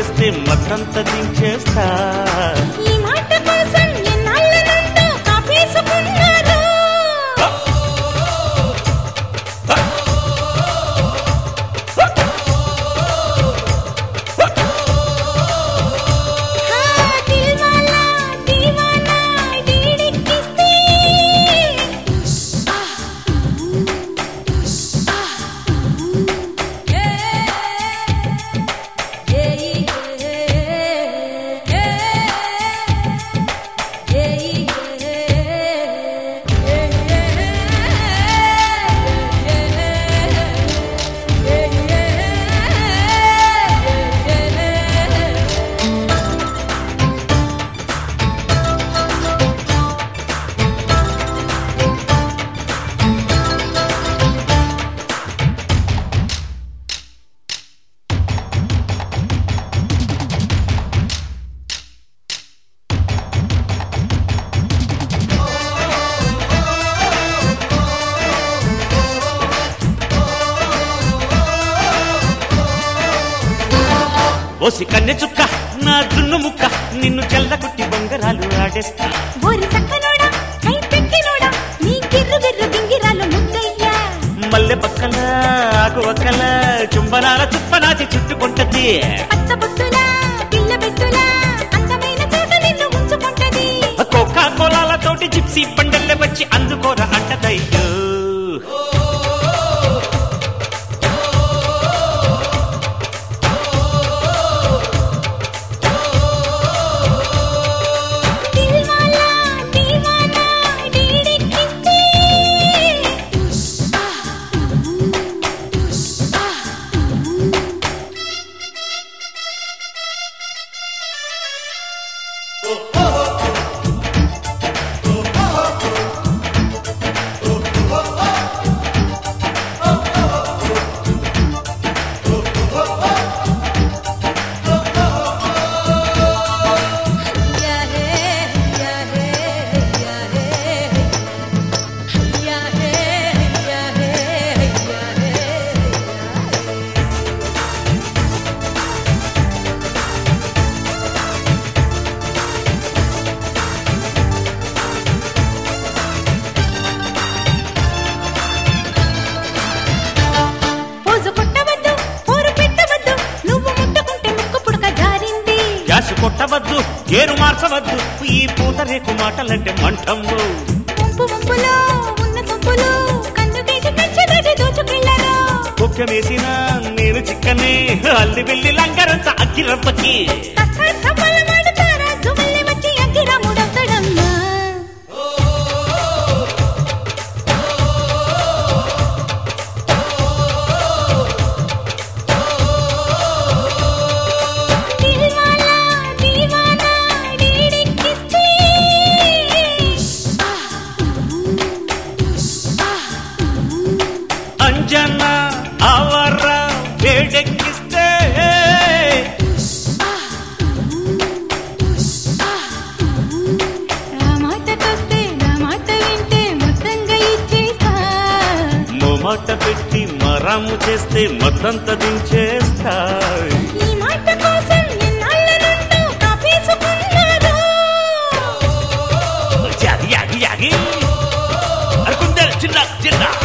చేస్తే మతంతా దించేస్తా. ఈ మాట కోసం ఎన్నాళ్ళ నుండో కాపేసుకున్నారు. దిల్వాలా దీవానా డీడెక్కిస్తే ఓసి కన్నె చుక్క నా జున్ను ముక్క నిన్ను చెల్లకుట్టి బొంగరాలు ఆడేస్తా. ఓరి సక్కనోడా కై పెట్టినోడా నీ గిర్రు గిర్రు గింగిరాలు ముద్దయ్యా. మల్లె పక్కల ఆకు ఒక్కల చుంబనాల చుప్పనాచి చుట్టుకుంటది. పచ్చ బొత్తులా పిల్ల బెట్టులా అందమైన చోట నిన్ను ఉంచుకుంటది. కోకా కోలాలతోటి జిప్సీ పండల్లె వచ్చి అందుకోర అంటదయ్యో. దిల్వాలా దీవానా డీడెక్కిస్తే పోజు కొట్టవద్దు పోరు పెట్టవద్దు నువ్వు ముట్టుకుంటే ముక్కు పుడక జారింది. గ్యాసు కొట్టవద్దు గేరు మార్చవద్దు ఈ పూత రేకు మాటలంటే మంటంలో. ముంపు ముంపులో ఉన్న సొంపులు కన్ను కేసి కచ్చగడ్డి దోచుకెళ్ళారు. కుక్క వేసిన నేను చిక్కనే అల్లి వెళ్ళి లంగరంత అగ్గిరప్పకి. సఫల మాడుతారా జుమల్లి వచ్చి అగ్గిరాముడవుతాడమ్మా. దిల్వాలా దీవానా డీడెక్కిస్తే అంజనా ఆవర వేడెక్కిస్తే ఆ మాటకొస్తే నా మాట వింటే మొత్తంగా ఇచ్చేస్తా. మాట పెట్టి మరాము చేస్తే మతంతా దించేస్తా. ఈ మాట కోసం ఎన్నాళ్ళ నుండో కాపేసుకున్నారు. యాగి యాగి యాగి అనుకుందా చిన్న చిన్న